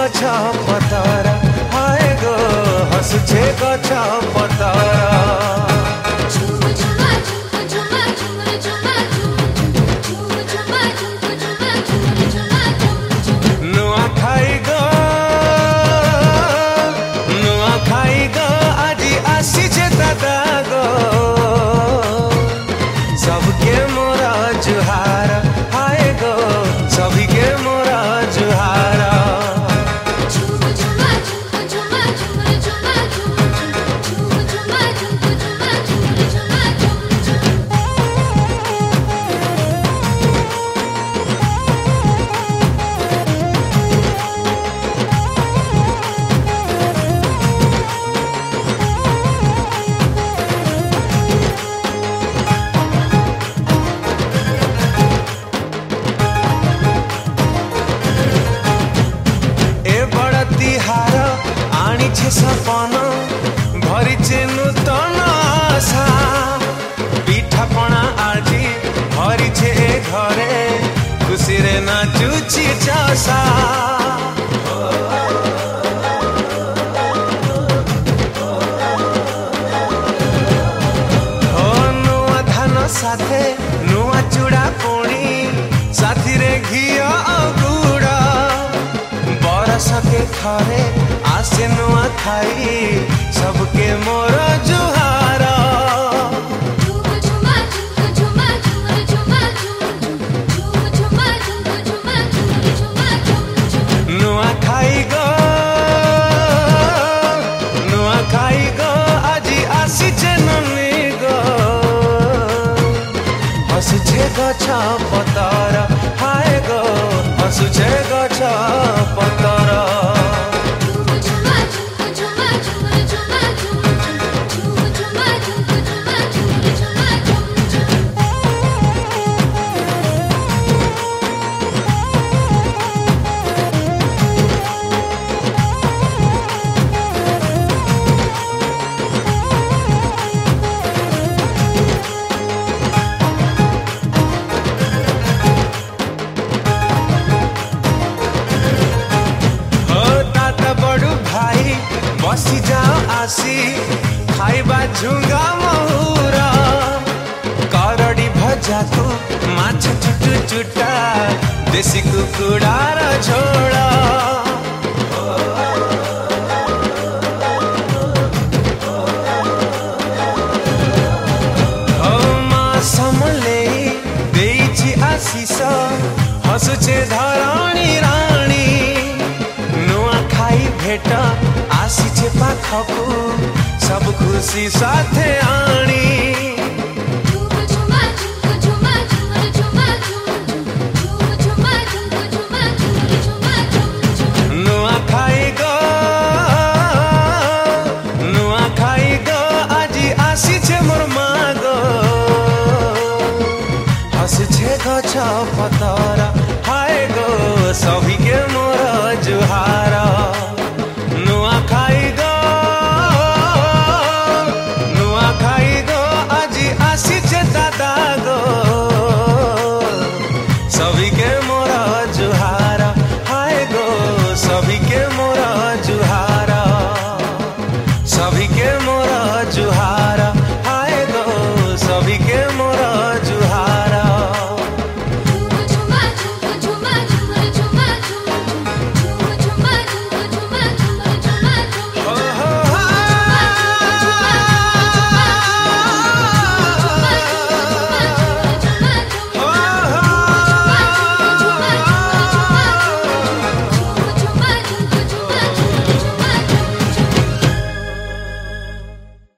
गछ पतर हाय गो हसुछे गछ पतर सबके मोरा जुहार हाय गो सभी के मोरा जुहार तिहार आनिछे सपन भरिछे नूतन आशा पिठापଣା आजी भरिछे ए घरे खुशी रे नाचुची चासा नुआ धान साथे नुआ चूड़ा पुणी साथी रे घिया गुड़ा सके खरे आसे नुआ खाई सबके मोर जुहार नुआ खाई गो आजी आसीचे ननी गो हसुछे गछ पतर हाय गो हसुछे गछ पतर बसी जाओ आसी खाइबा झुंगा महुरा करड़ी भजा को माछ चुटु चुटा देसी कुकुड़ार झोड़ा माँ समले देइछि आशीष हसुछे धरणी राणी नुआ खाई भेट आसीछे पाखकु सब खुशी साथे आनी नुआ खाई गो आजी आसीछे मोर माँ गो हसुछे गछ पतर